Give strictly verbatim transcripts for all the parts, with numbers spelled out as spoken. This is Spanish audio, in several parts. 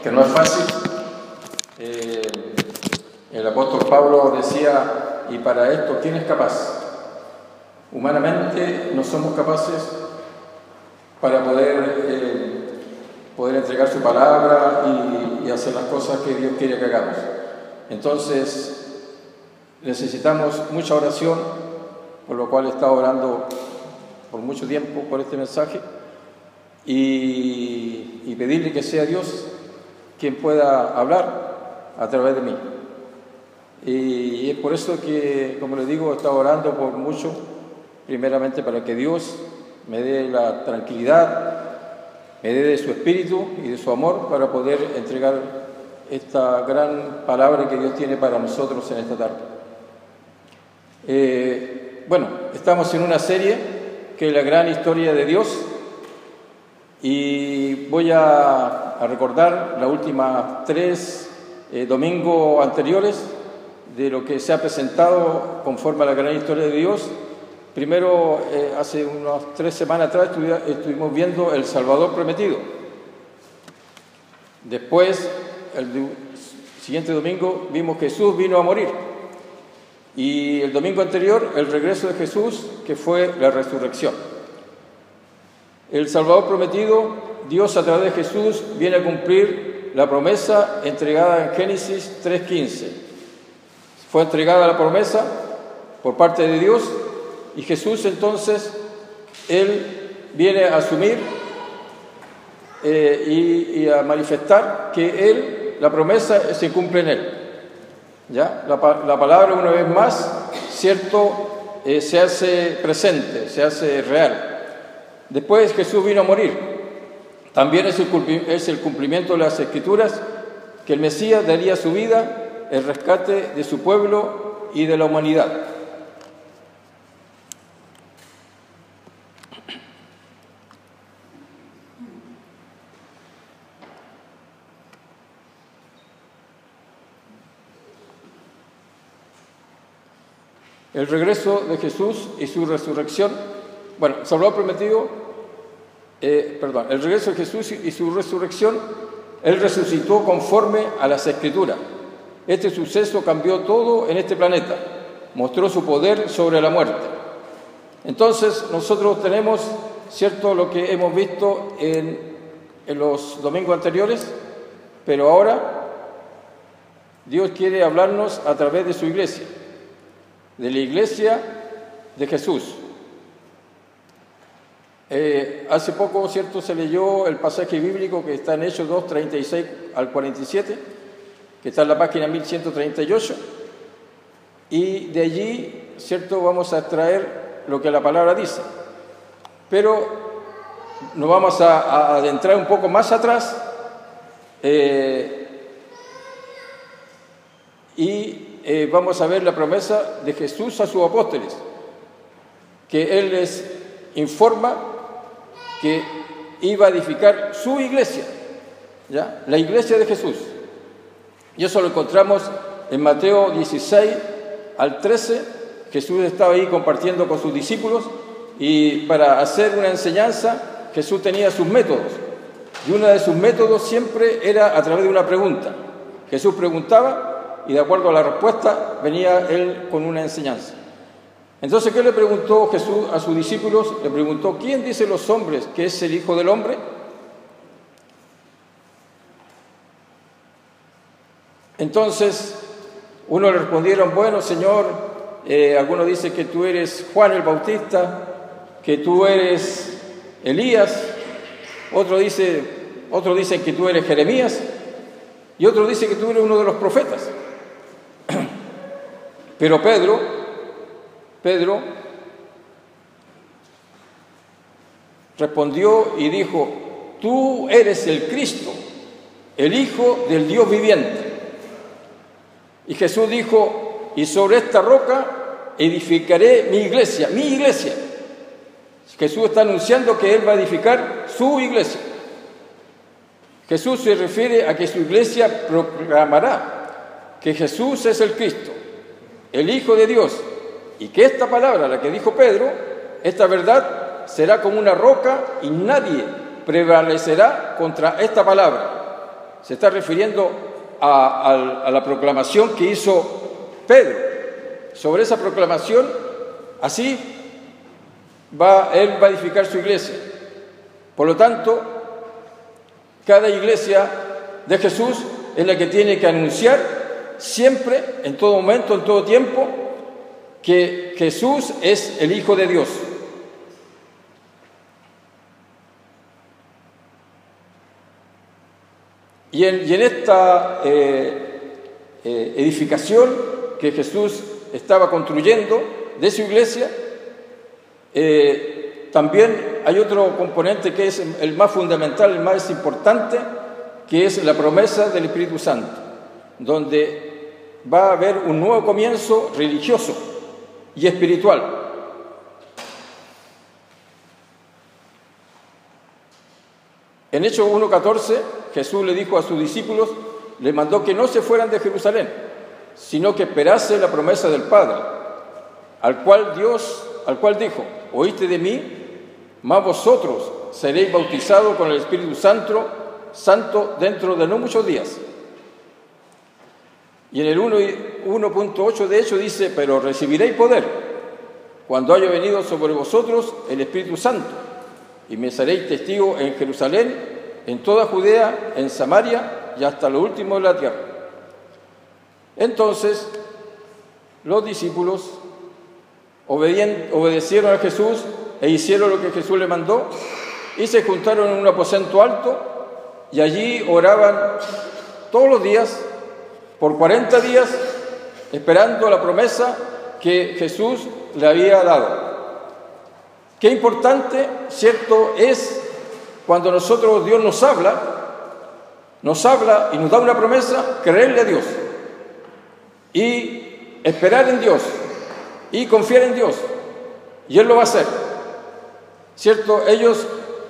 que no es fácil. Eh, el apóstol Pablo decía, y para esto, ¿quién es capaz? Humanamente no somos capaces para poder, eh, poder entregar su palabra y, y hacer las cosas que Dios quiere que hagamos. Entonces, necesitamos mucha oración, por lo cual he estado orando por mucho tiempo por este mensaje, y, y pedirle que sea Dios quien pueda hablar a través de mí. Y, y es por eso que, como les digo, he estado orando por mucho, primeramente para que Dios me dé la tranquilidad, me dé de su espíritu y de su amor para poder entregar esta gran palabra que Dios tiene para nosotros en esta tarde. Eh, bueno, estamos en una serie que es la gran historia de Dios, y voy a, a recordar las últimas tres eh, domingos anteriores de lo que se ha presentado conforme a la gran historia de Dios. Primero, eh, hace unas tres semanas atrás estuvimos viendo el Salvador prometido. Después, el siguiente domingo, vimos que Jesús vino a morir. Y el domingo anterior, el regreso de Jesús, que fue la resurrección. El Salvador prometido, Dios a través de Jesús viene a cumplir la promesa entregada en Génesis tres quince. Fue entregada la promesa por parte de Dios, y Jesús entonces, Él viene a asumir eh, y, y a manifestar que Él, la promesa se cumple en Él. ¿Ya? La, la palabra, una vez más, cierto, eh, se hace presente, se hace real. Después Jesús vino a morir. También es el, es el cumplimiento de las Escrituras, que el Mesías daría su vida, el rescate de su pueblo y de la humanidad. El regreso de Jesús y su resurrección, bueno, Salvador prometido, eh, perdón, el regreso de Jesús y su resurrección, Él resucitó conforme a las Escrituras. Este suceso cambió todo en este planeta, mostró su poder sobre la muerte. Entonces, nosotros tenemos, cierto, lo que hemos visto en, en los domingos anteriores, pero ahora Dios quiere hablarnos a través de su iglesia, de la iglesia de Jesús. Eh, hace poco, cierto, se leyó el pasaje bíblico que está en Hechos dos, treinta y seis al cuarenta y siete, que está en la página mil ciento treinta y ocho, y de allí, cierto, vamos a extraer lo que la palabra dice. Pero nos vamos a, a adentrar un poco más atrás, eh, y Eh, vamos a ver la promesa de Jesús a sus apóstoles, que Él les informa que iba a edificar su iglesia, ¿ya? La iglesia de Jesús. Y eso lo encontramos en Mateo dieciséis al trece. Jesús estaba ahí compartiendo con sus discípulos, y para hacer una enseñanza Jesús tenía sus métodos, y uno de sus métodos siempre era a través de una pregunta. Jesús preguntaba, y de acuerdo a la respuesta venía Él con una enseñanza. Entonces, ¿qué le preguntó Jesús a sus discípulos? Le preguntó, ¿quién dicen los hombres que es el Hijo del Hombre? Entonces, unos le respondieron, bueno, Señor, eh, algunos dicen que tú eres Juan el Bautista, que tú eres Elías, otros dice, otros dicen que tú eres Jeremías, y otros dicen que tú eres uno de los profetas. Pero Pedro, Pedro respondió y dijo, tú eres el Cristo, el Hijo del Dios viviente. Y Jesús dijo, y sobre esta roca edificaré mi iglesia, mi iglesia. Jesús está anunciando que Él va a edificar su iglesia. Jesús se refiere a que su iglesia proclamará que Jesús es el Cristo, el Hijo de Dios, y que esta palabra, la que dijo Pedro, esta verdad será como una roca y nadie prevalecerá contra esta palabra. se está refiriendo a, a, a la proclamación que hizo Pedro. Sobre esa proclamación, así va, él va a edificar su iglesia. Por lo tanto, cada iglesia de Jesús es la que tiene que anunciar siempre, en todo momento, en todo tiempo, que Jesús es el Hijo de Dios. Y en, y en esta eh, eh, edificación que Jesús estaba construyendo de su iglesia, eh, también hay otro componente que es el más fundamental, el más importante, que es la promesa del Espíritu Santo, donde va a haber un nuevo comienzo religioso y espiritual. En Hechos uno catorce, Jesús le dijo a sus discípulos, le mandó que no se fueran de Jerusalén, sino que esperase la promesa del Padre, al cual Dios, al cual dijo, oíste de mí, mas vosotros seréis bautizados con el Espíritu Santo, Santo dentro de no muchos días. Y en el uno punto ocho de hecho dice, pero recibiréis poder cuando haya venido sobre vosotros el Espíritu Santo, y me seréis testigos en Jerusalén, en toda Judea, en Samaria y hasta lo último de la tierra. Entonces, los discípulos obedecieron a Jesús e hicieron lo que Jesús les mandó y se juntaron en un aposento alto y allí oraban todos los días por cuarenta días esperando la promesa que Jesús le había dado. Qué importante, cierto, es cuando nosotros, Dios nos habla, nos habla y nos da una promesa, creerle a Dios y esperar en Dios y confiar en Dios, y Él lo va a hacer, cierto. Ellos,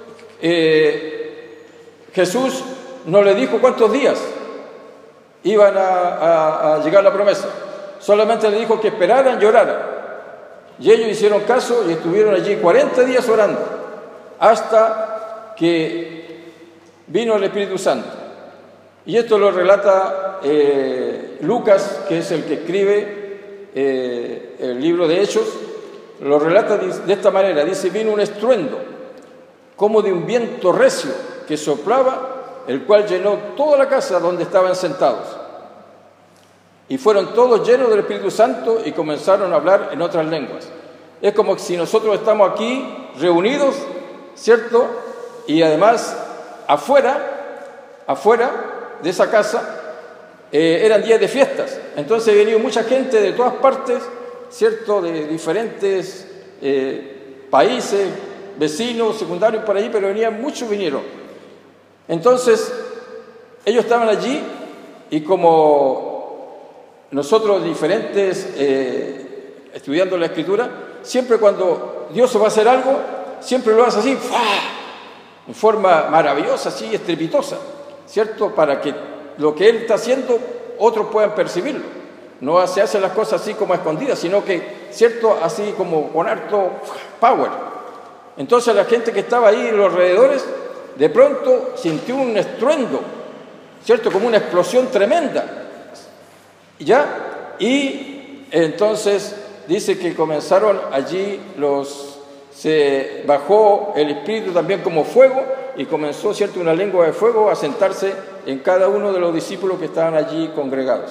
eh, Jesús no le dijo cuántos días iban a, a, a llegar la promesa, solamente le dijo que esperaran y oraran. Y ellos hicieron caso y estuvieron allí cuarenta días orando, hasta que vino el Espíritu Santo. Y esto lo relata eh, Lucas, que es el que escribe eh, el libro de Hechos, lo relata de esta manera, dice, vino un estruendo, como de un viento recio, que soplaba, el cual llenó toda la casa donde estaban sentados. Y fueron todos llenos del Espíritu Santo y comenzaron a hablar en otras lenguas. Es como si nosotros estamos aquí reunidos, ¿cierto? Y además, afuera, afuera de esa casa, eh, eran días de fiestas. Entonces venía mucha gente de todas partes, ¿cierto? De diferentes eh, países, vecinos, secundarios por allí, pero venían, muchos vinieron. Entonces, ellos estaban allí y como nosotros diferentes, eh, estudiando la Escritura, siempre cuando Dios va a hacer algo, siempre lo hace así, ¡fua!, en forma maravillosa, así, estrepitosa, ¿cierto? Para que lo que Él está haciendo, otros puedan percibirlo. No se hacen las cosas así como a escondidas, sino que, ¿cierto?, así como con harto power. Entonces la gente que estaba ahí en los alrededores, de pronto sintió un estruendo, ¿cierto?, como una explosión tremenda. ¿Ya? Y entonces dice que comenzaron allí los, se bajó el Espíritu también como fuego y comenzó, ¿cierto?, una lengua de fuego a sentarse en cada uno de los discípulos que estaban allí congregados.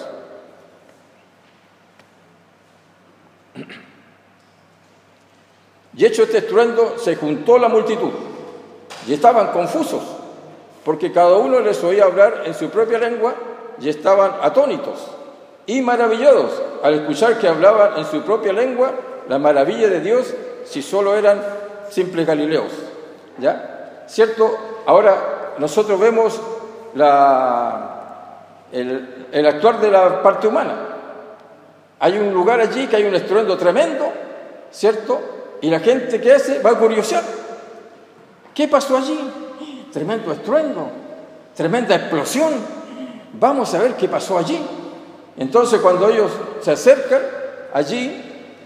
Y hecho este estruendo, se juntó la multitud y estaban confusos, porque cada uno les oía hablar en su propia lengua y estaban atónitos y maravillados al escuchar que hablaban en su propia lengua la maravilla de Dios, si solo eran simples galileos. ¿Ya? ¿Cierto? Ahora nosotros vemos la, el, el actuar de la parte humana. Hay un lugar allí que hay un estruendo tremendo, ¿cierto? Y la gente que hace va a curiosear. ¿Qué pasó allí? Tremendo estruendo, tremenda explosión. Vamos a ver qué pasó allí. Entonces, cuando ellos se acercan allí,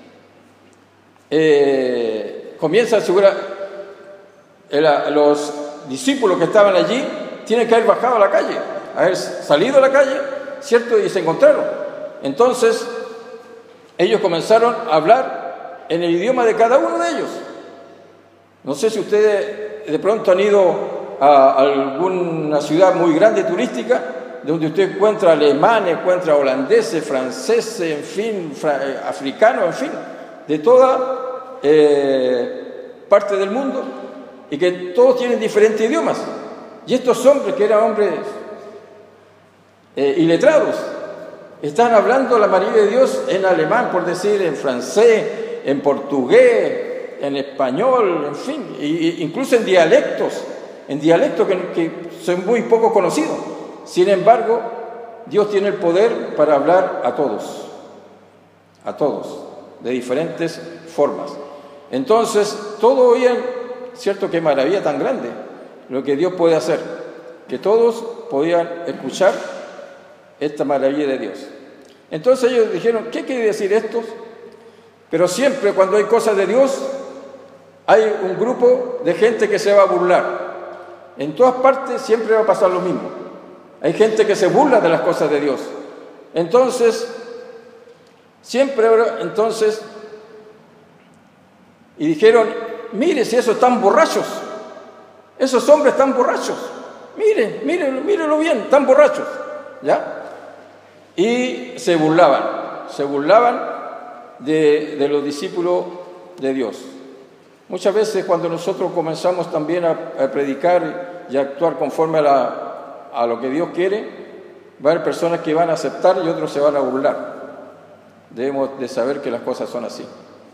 eh, comienza a asegurar, el, los discípulos que estaban allí tienen que haber bajado a la calle, haber salido a la calle, ¿cierto? Y se encontraron. Entonces, ellos comenzaron a hablar en el idioma de cada uno de ellos. No sé si ustedes de pronto han ido a alguna ciudad muy grande turística, donde usted encuentra alemanes, encuentra holandeses, franceses, en fin, fra- africanos, en fin, de toda eh, parte del mundo, y que todos tienen diferentes idiomas. Y estos hombres, que eran hombres eh, iletrados, están hablando la maravilla de Dios en alemán, por decir, en francés, en portugués, en español, en fin, e incluso en dialectos, en dialectos que, que son muy poco conocidos. Sin embargo, Dios tiene el poder para hablar a todos, a todos, de diferentes formas. Entonces, todos oían, cierto, qué maravilla tan grande lo que Dios puede hacer, que todos podían escuchar esta maravilla de Dios. Entonces ellos dijeron, ¿qué quiere decir esto? Pero siempre cuando hay cosas de Dios, hay un grupo de gente que se va a burlar. En todas partes siempre va a pasar lo mismo. Hay gente que se burla de las cosas de Dios. Entonces, siempre, entonces, y dijeron, mire si esos están borrachos, esos hombres están borrachos, miren, mírenlo, mírenlo bien, están borrachos, ¿ya? Y se burlaban, se burlaban de, de los discípulos de Dios. Muchas veces cuando nosotros comenzamos también a, a predicar y a actuar conforme a, la, a lo que Dios quiere, va a haber personas que van a aceptar y otros se van a burlar. Debemos de saber que las cosas son así.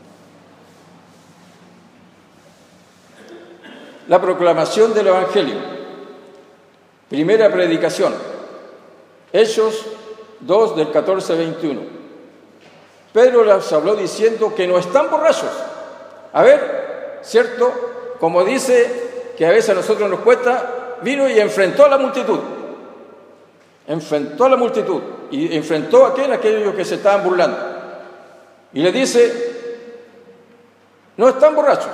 La proclamación del Evangelio. Primera predicación. Hechos dos, del catorce al veintiuno. Pedro les habló diciendo que no están borrachos. A ver, ¿cierto? Como dice que a veces a nosotros nos cuesta, vino y enfrentó a la multitud. Enfrentó a la multitud. Y enfrentó a aquel, aquellos que se estaban burlando. Y le dice, no están borrachos.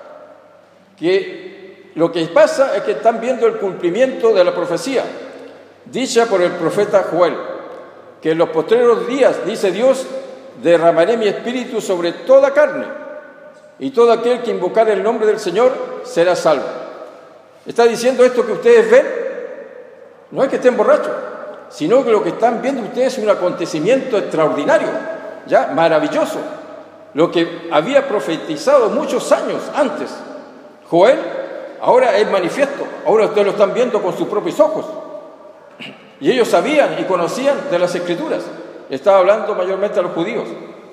Que lo que pasa es que están viendo el cumplimiento de la profecía dicha por el profeta Joel, que en los postreros días, dice Dios, derramaré mi espíritu sobre toda carne, y todo aquel que invocare el nombre del Señor será salvo. Está diciendo esto que ustedes ven, no es que estén borrachos, sino que lo que están viendo ustedes es un acontecimiento extraordinario, ya maravilloso, lo que había profetizado muchos años antes Joel, ahora es manifiesto, ahora ustedes lo están viendo con sus propios ojos. Y ellos sabían y conocían de las Escrituras. Estaba hablando mayormente a los judíos.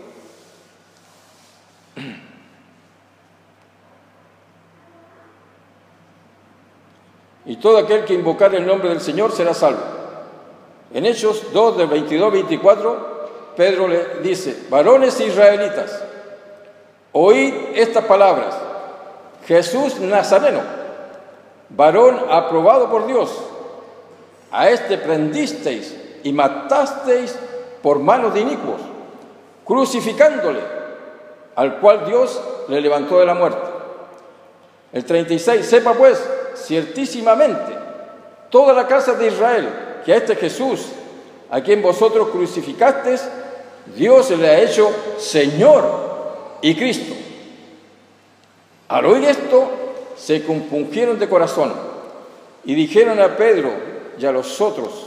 Y todo aquel que invocare el nombre del Señor será salvo. En Hechos dos, del veintidós al veinticuatro, Pedro le dice, varones israelitas, oíd estas palabras. Jesús Nazareno, varón aprobado por Dios, a este prendisteis y matasteis por manos de inicuos, crucificándole, al cual Dios le levantó de la muerte. El treinta y seis, sepa pues, ciertísimamente, toda la casa de Israel, que a este Jesús, a quien vosotros crucificasteis, Dios le ha hecho Señor y Cristo. Al oír esto, se compungieron de corazón y dijeron a Pedro y a los otros,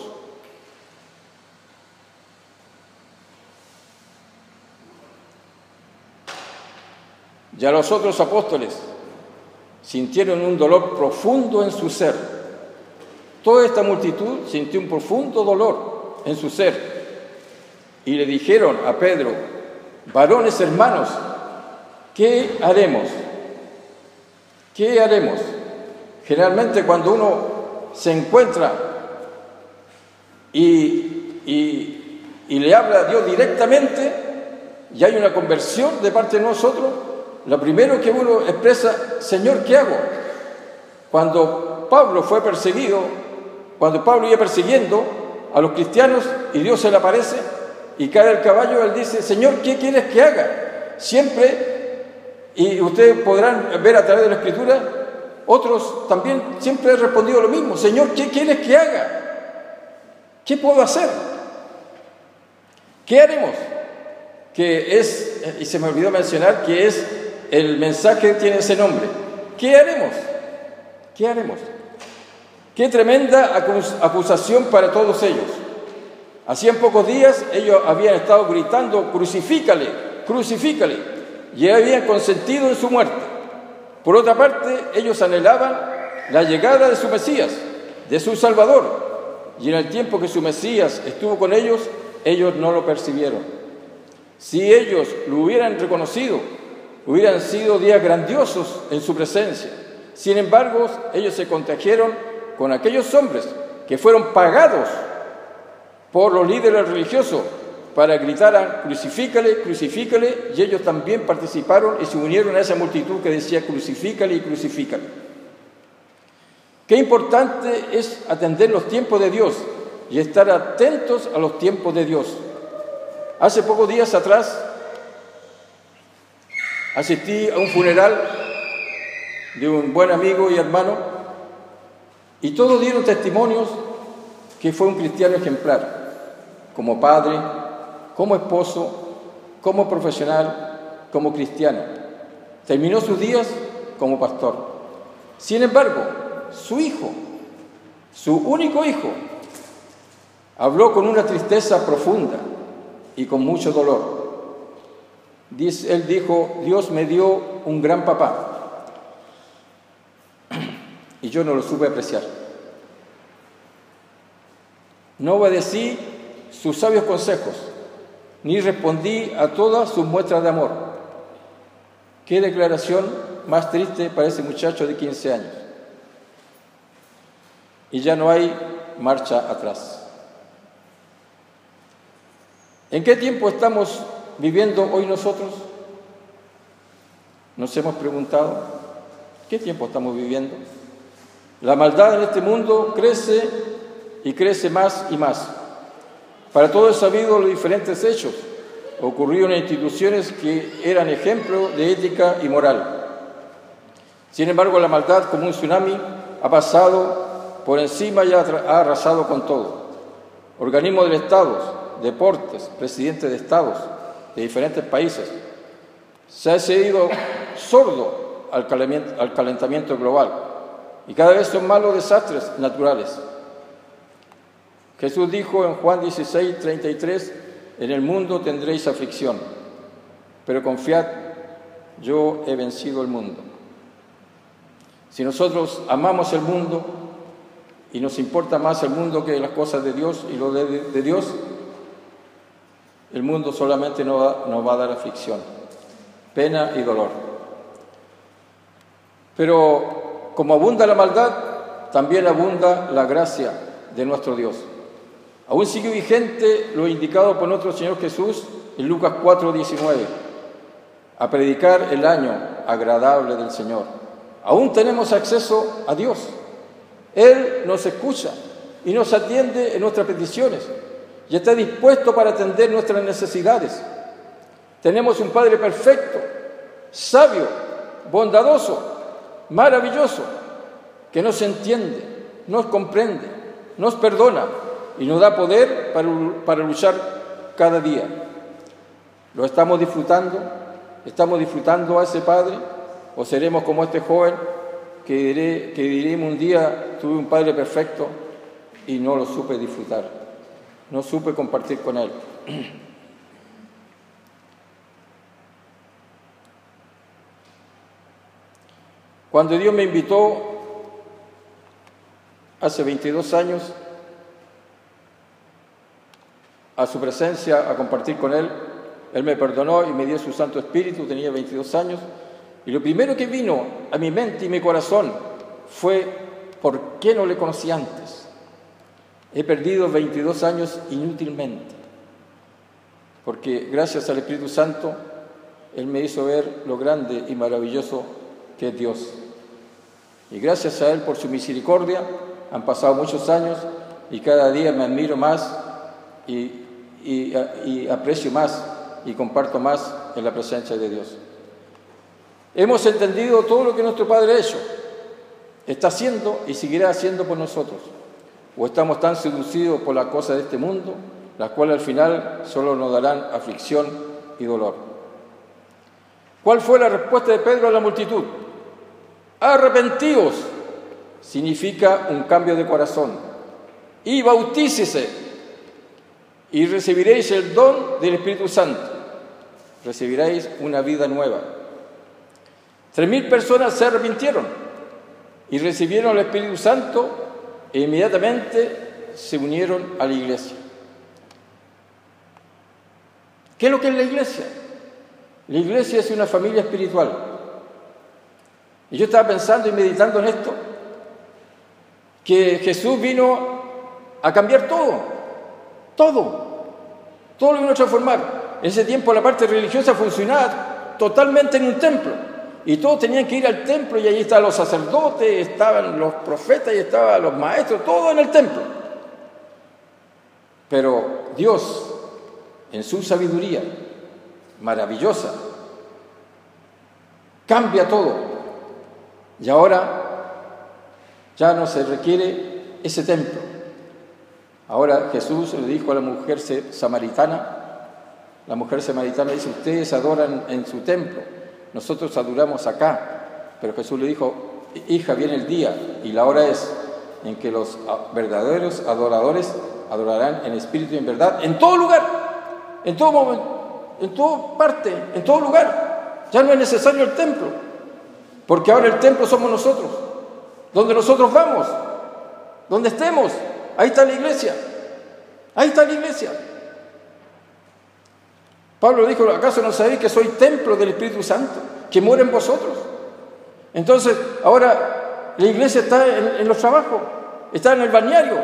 y a los otros apóstoles, sintieron un dolor profundo en su ser. Toda esta multitud sintió un profundo dolor en su ser y le dijeron a Pedro, varones hermanos, ¿qué haremos? ¿Qué haremos? Generalmente cuando uno se encuentra y, y, y le habla a Dios directamente y hay una conversión de parte de nosotros, lo primero que uno expresa, Señor, ¿qué hago? Cuando Pablo fue perseguido, cuando Pablo iba persiguiendo a los cristianos y Dios se le aparece y cae del caballo, él dice, Señor, ¿qué quieres que haga? Siempre, y ustedes podrán ver a través de la Escritura, otros también siempre han respondido lo mismo, Señor, ¿qué quieres que haga? ¿Qué puedo hacer? ¿Qué haremos? Que es, y se me olvidó mencionar, que es el mensaje que tiene ese nombre. ¿Qué haremos? ¿Qué haremos? Qué tremenda acusación para todos ellos. Hacían pocos días ellos habían estado gritando: crucifícale, crucifícale, y habían consentido en su muerte. Por otra parte, ellos anhelaban la llegada de su Mesías, de su Salvador, y en el tiempo que su Mesías estuvo con ellos, ellos no lo percibieron. Si ellos lo hubieran reconocido, hubieran sido días grandiosos en su presencia. Sin embargo, ellos se contagiaron con aquellos hombres que fueron pagados por los líderes religiosos para gritar: crucifícale, crucifícale, y ellos también participaron y se unieron a esa multitud que decía: crucifícale y crucifícale. Qué importante es atender los tiempos de Dios y estar atentos a los tiempos de Dios. Hace pocos días atrás asistí a un funeral de un buen amigo y hermano, y todos dieron testimonios que fue un cristiano ejemplar, como padre, como esposo, como profesional, como cristiano. Terminó sus días como pastor. Sin embargo, su hijo, su único hijo, habló con una tristeza profunda y con mucho dolor. Él dijo: Dios me dio un gran papá y yo no lo supe apreciar. No obedecí sus sabios consejos, ni respondí a todas sus muestras de amor. Qué declaración más triste para ese muchacho de quince años. Y ya no hay marcha atrás. ¿En qué tiempo estamos viviendo hoy nosotros? Nos hemos preguntado: ¿qué tiempo estamos viviendo? La maldad en este mundo crece y crece más y más. Para todo es sabido los diferentes hechos ocurridos en instituciones que eran ejemplo de ética y moral. Sin embargo, la maldad, como un tsunami, ha pasado por encima y ha arrasado con todo. Organismos del Estado, deportes, presidentes de estados de diferentes países. Se ha sido sordo al calentamiento global y cada vez son más los desastres naturales. Jesús dijo en Juan dieciséis, treinta y tres: en el mundo tendréis aflicción, pero confiad, yo he vencido el mundo. Si nosotros amamos el mundo y nos importa más el mundo que las cosas de Dios y lo de, de Dios, el mundo solamente nos va, nos va a dar aflicción, pena y dolor. Pero como abunda la maldad, también abunda la gracia de nuestro Dios. Aún sigue vigente lo indicado por nuestro Señor Jesús en Lucas cuatro, diecinueve, a predicar el año agradable del Señor. Aún tenemos acceso a Dios. Él nos escucha y nos atiende en nuestras peticiones y está dispuesto para atender nuestras necesidades. Tenemos un Padre perfecto, sabio, bondadoso, maravilloso, que nos entiende, nos comprende, nos perdona y nos da poder para, para luchar cada día. ¿Lo estamos disfrutando? ¿Estamos disfrutando a ese Padre? ¿O seremos como este joven que, diré, que diremos un día: tuve un Padre perfecto y no lo supe disfrutar, no supe compartir con Él? Cuando Dios me invitó hace veintidós años a su presencia, a compartir con Él, Él me perdonó y me dio su Santo Espíritu. Tenía veintidós años, y lo primero que vino a mi mente y mi corazón fue: ¿por qué no le conocí antes? He perdido veintidós años inútilmente, porque gracias al Espíritu Santo Él me hizo ver lo grande y maravilloso que es Dios. Y gracias a Él, por su misericordia, han pasado muchos años y cada día me admiro más y, y, y aprecio más y comparto más en la presencia de Dios. Hemos entendido todo lo que nuestro Padre ha hecho, está haciendo y seguirá haciendo por nosotros. ¿O estamos tan seducidos por las cosas de este mundo, las cuales al final solo nos darán aflicción y dolor? ¿Cuál fue la respuesta de Pedro a la multitud? Arrepentíos, significa un cambio de corazón, y bautícese, y recibiréis el don del Espíritu Santo, recibiréis una vida nueva. Tres mil personas se arrepintieron y recibieron el Espíritu Santo e inmediatamente se unieron a la iglesia. ¿Qué es lo que es la iglesia? La iglesia es una familia espiritual. Y yo estaba pensando y meditando en esto, que Jesús vino a cambiar todo, todo, todo lo vino a transformar. En ese tiempo la parte religiosa funcionaba totalmente en un templo, y todos tenían que ir al templo, y allí estaban los sacerdotes, estaban los profetas, y estaban los maestros, todo en el templo. Pero Dios, en su sabiduría maravillosa, cambia todo, y ahora ya no se requiere ese templo. Ahora Jesús le dijo a la mujer samaritana, la mujer samaritana dice, ustedes adoran en su templo, nosotros adoramos acá. Pero Jesús le dijo, hija, viene el día y la hora es en que los verdaderos adoradores adorarán en espíritu y en verdad, en todo lugar, en todo momento, en toda parte, en todo lugar. Ya no es necesario el templo, porque ahora el templo somos nosotros. Donde nosotros vamos, donde estemos, ahí está la iglesia, ahí está la iglesia. Pablo dijo, ¿acaso no sabéis que soy templo del Espíritu Santo, que mora en vosotros? Entonces, ahora la iglesia está en, en los trabajos, está en el balneario,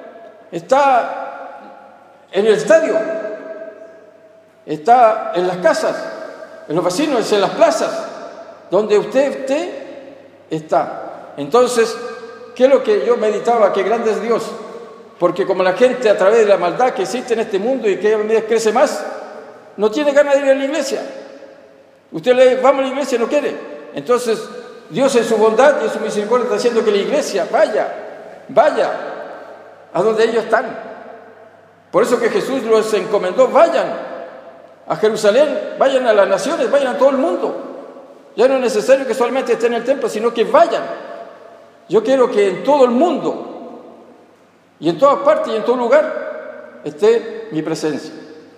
está en el estadio, está en las casas, en los vecinos, en las plazas, donde usted esté, está. Entonces, ¿qué es lo que yo meditaba? Qué grande es Dios, porque como la gente a través de la maldad que existe en este mundo y que cada vez crece más, no tiene ganas de ir a la iglesia. Usted le dice, vamos a la iglesia, no quiere. Entonces, Dios en su bondad y en su misericordia está haciendo que la iglesia vaya, vaya a donde ellos están. Por eso que Jesús los encomendó, vayan a Jerusalén, vayan a las naciones, vayan a todo el mundo. Ya no es necesario que solamente estén en el templo, sino que vayan. Yo quiero que en todo el mundo y en todas partes y en todo lugar esté mi presencia.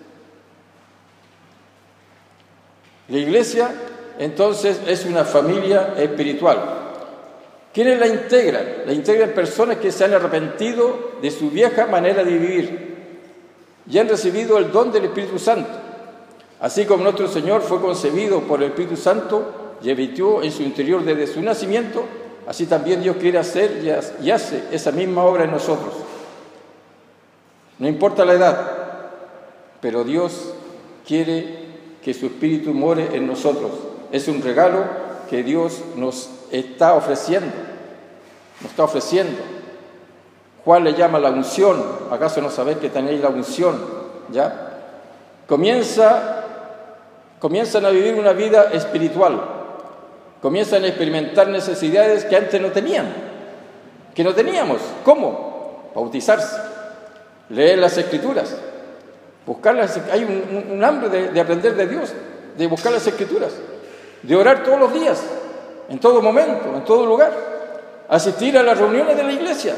La iglesia, entonces, es una familia espiritual. ¿Quiénes la integran? La integran personas que se han arrepentido de su vieja manera de vivir y han recibido el don del Espíritu Santo. Así como nuestro Señor fue concebido por el Espíritu Santo y habitó en su interior desde su nacimiento, así también Dios quiere hacer y hace esa misma obra en nosotros. No importa la edad, pero Dios quiere que su Espíritu more en nosotros. Es un regalo que Dios nos está ofreciendo, nos está ofreciendo. Juan le llama la unción. ¿Acaso no sabéis que tenéis la unción? ¿Ya? Comienza, comienzan a vivir una vida espiritual. Comienzan a experimentar necesidades que antes no tenían, que no teníamos. ¿Cómo? Bautizarse, leer las Escrituras, buscarlas. Hay un, un hambre de, de aprender de Dios, de buscar las Escrituras, de orar todos los días, en todo momento, en todo lugar, asistir a las reuniones de la iglesia.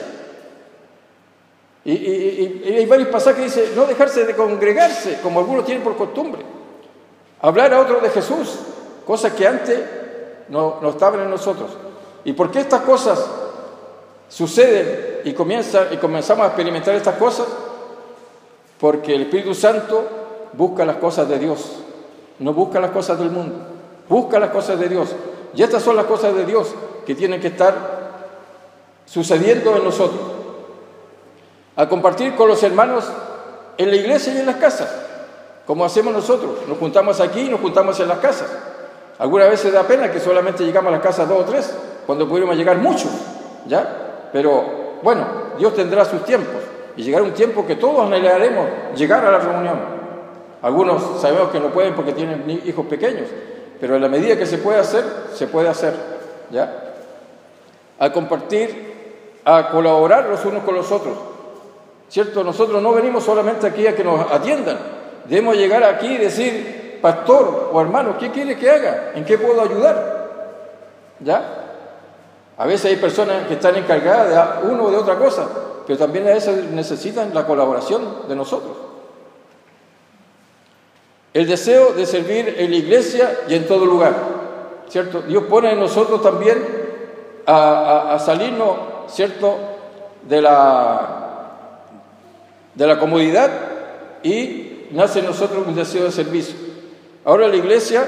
Y, y, y hay varios pasajes que dicen, no dejarse de congregarse, como algunos tienen por costumbre, hablar a otros de Jesús, cosas que antes no, no estaban en nosotros. ¿Y por qué estas cosas suceden y, comienza, y comenzamos a experimentar estas cosas? Porque el Espíritu Santo busca las cosas de Dios, no busca las cosas del mundo, busca las cosas de Dios. Y estas son las cosas de Dios que tienen que estar sucediendo en nosotros. A compartir con los hermanos en la iglesia y en las casas, como hacemos nosotros. Nos juntamos aquí y nos juntamos en las casas. Algunas veces da pena que solamente llegamos a las casas dos o tres, cuando pudiéramos llegar muchos, ¿ya? Pero, bueno, Dios tendrá sus tiempos. Y llegará un tiempo que todos anhelaremos llegar a la reunión. Algunos sabemos que no pueden porque tienen hijos pequeños, pero en la medida que se puede hacer, se puede hacer, ¿ya? A compartir, a colaborar los unos con los otros. ¿cierto? Nosotros no venimos solamente aquí a que nos atiendan. Debemos llegar aquí y decir, pastor o hermano, ¿qué quiere que haga? ¿En qué puedo ayudar? ¿Ya? A veces hay personas que están encargadas de uno o de otra cosa, pero también a veces necesitan la colaboración de nosotros. El deseo de servir en la iglesia y en todo lugar, ¿cierto? Dios pone en nosotros también a, a, a salirnos, ¿cierto?, de la, de la comodidad, y nace en nosotros un deseo de servicio. Ahora la iglesia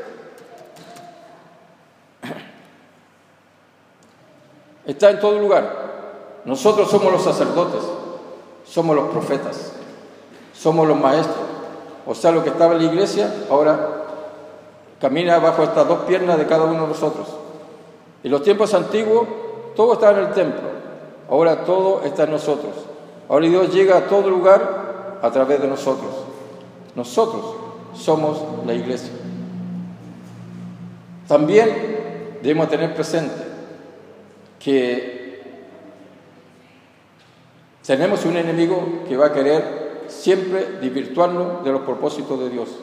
está en todo lugar. Nosotros somos los sacerdotes, somos los profetas, somos los maestros. O sea, lo que estaba en la iglesia ahora camina bajo estas dos piernas de cada uno de nosotros. En los tiempos antiguos todo estaba en el templo, ahora todo está en nosotros. Ahora Dios llega a todo lugar a través de nosotros. Nosotros somos la iglesia. También debemos tener presente que tenemos un enemigo que va a querer siempre desvirtuarnos de los propósitos de Dios.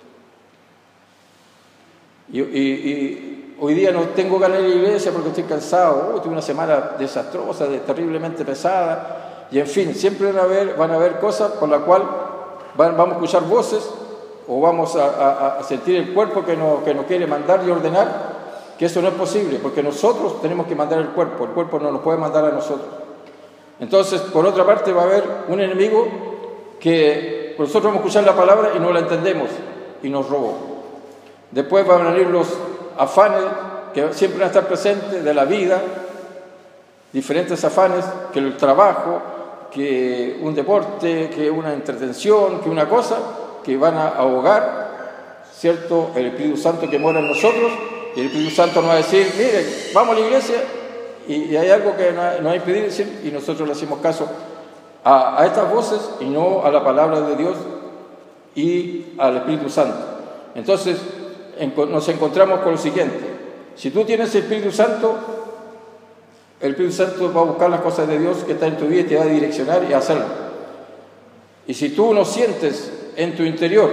Y, y, y hoy día no tengo ganas de ir a la iglesia porque estoy cansado, oh, tuve una semana desastrosa, de, terriblemente pesada, y en fin, siempre van a haber, van a haber cosas por las cuales van, vamos a escuchar voces o vamos a, a, a sentir el cuerpo que nos, que nos quiere mandar y ordenar, que eso no es posible, porque nosotros tenemos que mandar el cuerpo, el cuerpo no nos puede mandar a nosotros. Entonces, por otra parte, va a haber un enemigo que nosotros vamos a escuchar la palabra y no la entendemos y nos roba. Después van a venir los afanes que siempre van a estar presentes de la vida, diferentes afanes, que el trabajo, que un deporte, que una entretención, que una cosa, que van a ahogar, ¿cierto?, el Espíritu Santo que mora en nosotros. Y el Espíritu Santo nos va a decir, mire, vamos a la iglesia, y, y hay algo que nos va a impedir decir, y nosotros le hacemos caso a, a estas voces y no a la palabra de Dios y al Espíritu Santo. Entonces en, nos encontramos con lo siguiente: si tú tienes el Espíritu Santo, el Espíritu Santo va a buscar las cosas de Dios que están en tu vida y te va a direccionar y a hacerlo. Y si tú no sientes en tu interior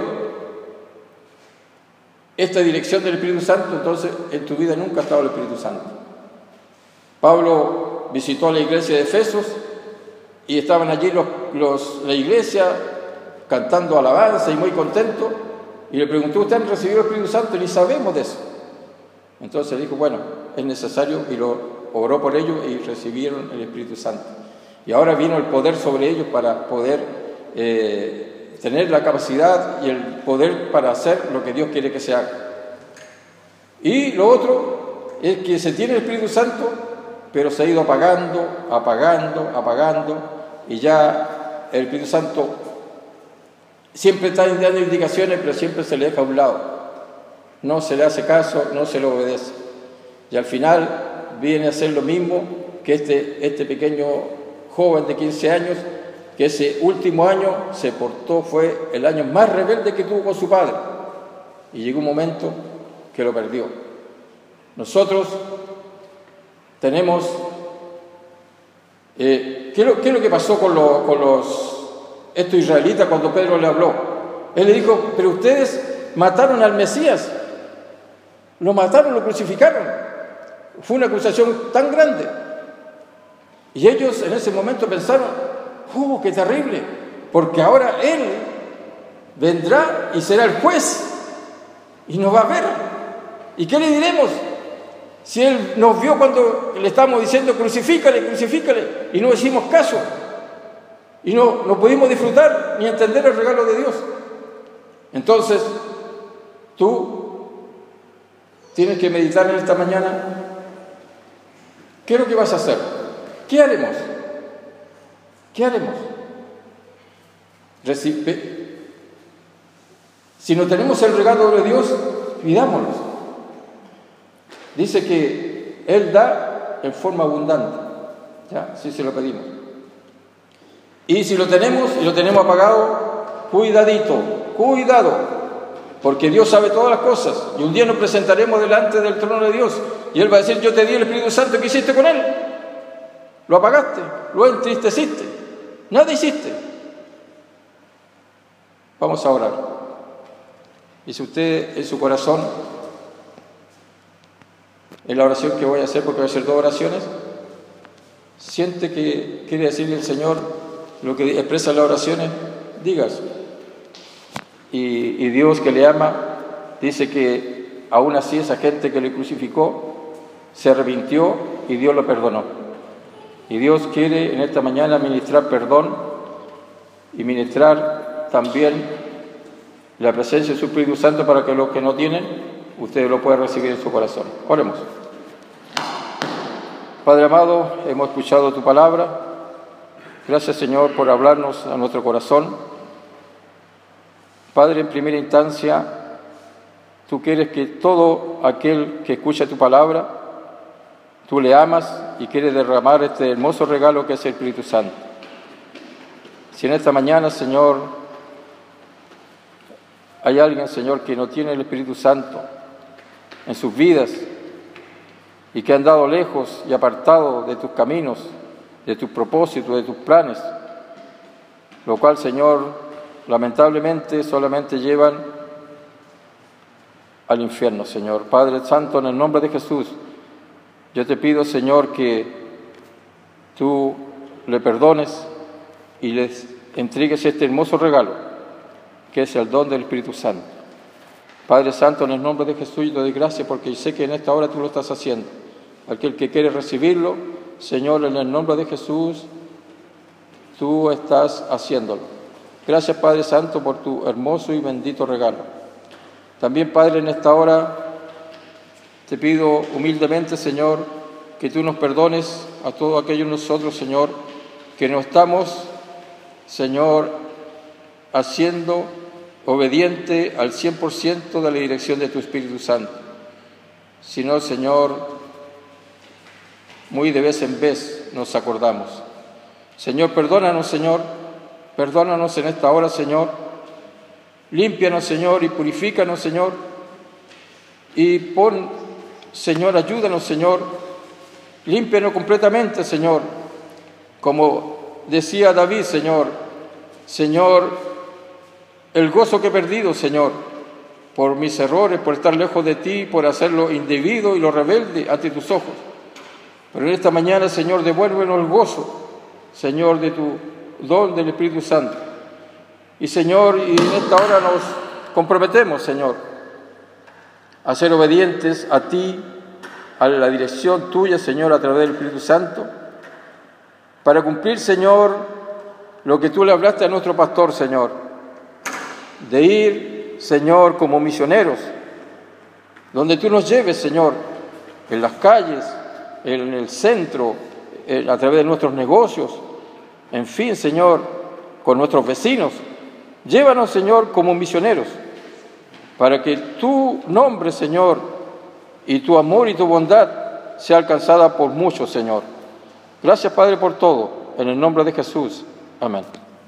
esta dirección del Espíritu Santo, entonces en tu vida nunca ha estado el Espíritu Santo. Pablo visitó la iglesia de Efesos y estaban allí los, los, la iglesia cantando alabanza y muy contentos, y le preguntó, ¿usted han recibido el Espíritu Santo? Y ni sabemos de eso. Entonces dijo, bueno, es necesario, y lo oró por ellos y recibieron el Espíritu Santo. Y ahora vino el poder sobre ellos para poder eh, tener la capacidad y el poder para hacer lo que Dios quiere que se haga. Y lo otro es que se tiene el Espíritu Santo, pero se ha ido apagando, apagando, apagando, y ya el Espíritu Santo siempre está dando indicaciones, pero siempre se le deja a un lado. No se le hace caso, no se le obedece. Y al final viene a ser lo mismo que este, este pequeño joven de quince años, que ese último año se portó, fue el año más rebelde que tuvo con su padre. Y llegó un momento que lo perdió. Nosotros tenemos... Eh, ¿qué, es lo, ¿Qué es lo que pasó con, lo, con los, estos israelitas cuando Pedro le habló? Él le dijo, pero ustedes mataron al Mesías. Lo mataron, lo crucificaron. Fue una acusación tan grande. Y ellos en ese momento pensaron, ¡oh, qué terrible! Porque ahora Él vendrá y será el juez y nos va a ver. ¿Y qué le diremos? Si Él nos vio cuando le estábamos diciendo crucifícale, crucifícale, y no hicimos caso, y no, no pudimos disfrutar ni entender el regalo de Dios. Entonces, tú tienes que meditar en esta mañana, ¿qué es lo que vas a hacer? ¿Qué haremos? ¿Qué haremos? Recibe. Si no tenemos el regalo de Dios, pidámoslo. Dice que Él da en forma abundante. ¿Ya? Si se lo pedimos. Y si lo tenemos y lo tenemos apagado, cuidadito, cuidado, porque Dios sabe todas las cosas. Y un día nos presentaremos delante del trono de Dios y Él va a decir, yo te di el Espíritu Santo, ¿qué hiciste con Él? Lo apagaste, lo entristeciste. Nada hiciste. Vamos a orar. Y si usted en su corazón, en la oración que voy a hacer, porque voy a hacer dos oraciones, siente que quiere decirle al Señor lo que expresa las oraciones, dígase. Y, y Dios, que le ama, dice que aún así esa gente que le crucificó se arrepintió y Dios lo perdonó. Y Dios quiere en esta mañana ministrar perdón y ministrar también la presencia de su Espíritu Santo para que los que no tienen, ustedes lo puedan recibir en su corazón. Oremos. Padre amado, hemos escuchado tu palabra. Gracias, Señor, por hablarnos a nuestro corazón. Padre, en primera instancia, tú quieres que todo aquel que escucha tu palabra, tú le amas y quieres derramar este hermoso regalo que es el Espíritu Santo. Si en esta mañana, Señor, hay alguien, Señor, que no tiene el Espíritu Santo en sus vidas y que han andado lejos y apartado de tus caminos, de tus propósitos, de tus planes, lo cual, Señor, lamentablemente solamente llevan al infierno, Señor. Padre Santo, en el nombre de Jesús, yo te pido, Señor, que tú le perdones y les entregues este hermoso regalo, que es el don del Espíritu Santo. Padre Santo, en el nombre de Jesús, yo te doy gracias porque sé que en esta hora tú lo estás haciendo. Aquel que quiere recibirlo, Señor, en el nombre de Jesús, tú estás haciéndolo. Gracias, Padre Santo, por tu hermoso y bendito regalo. También, Padre, en esta hora te pido humildemente, Señor, que tú nos perdones a todos aquellos nosotros, Señor, que no estamos, Señor, haciendo obediente al cien por ciento de la dirección de tu Espíritu Santo, sino, Señor, muy de vez en vez nos acordamos. Señor, perdónanos, Señor, perdónanos en esta hora, Señor, límpianos, Señor, y purifícanos, Señor, y pon, Señor, ayúdanos, Señor, límpianos completamente, Señor, como decía David, Señor, Señor, el gozo que he perdido, Señor, por mis errores, por estar lejos de ti, por hacerlo indebido y lo rebelde ante tus ojos. Pero en esta mañana, Señor, devuélvenos el gozo, Señor, de tu don del Espíritu Santo. Y, Señor, y en esta hora nos comprometemos, Señor, a ser obedientes a ti, a la dirección tuya, Señor, a través del Espíritu Santo, para cumplir, Señor, lo que tú le hablaste a nuestro pastor, Señor, de ir, Señor, como misioneros, donde tú nos lleves, Señor, en las calles, en el centro, en, a través de nuestros negocios, en fin, Señor, con nuestros vecinos. Llévanos, Señor, como misioneros, para que tu nombre, Señor, y tu amor y tu bondad sea alcanzada por muchos, Señor. Gracias, Padre, por todo. En el nombre de Jesús. Amén.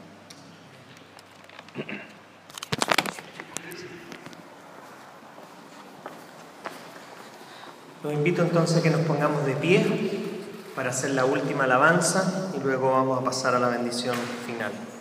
Los invito entonces a que nos pongamos de pie para hacer la última alabanza y luego vamos a pasar a la bendición final.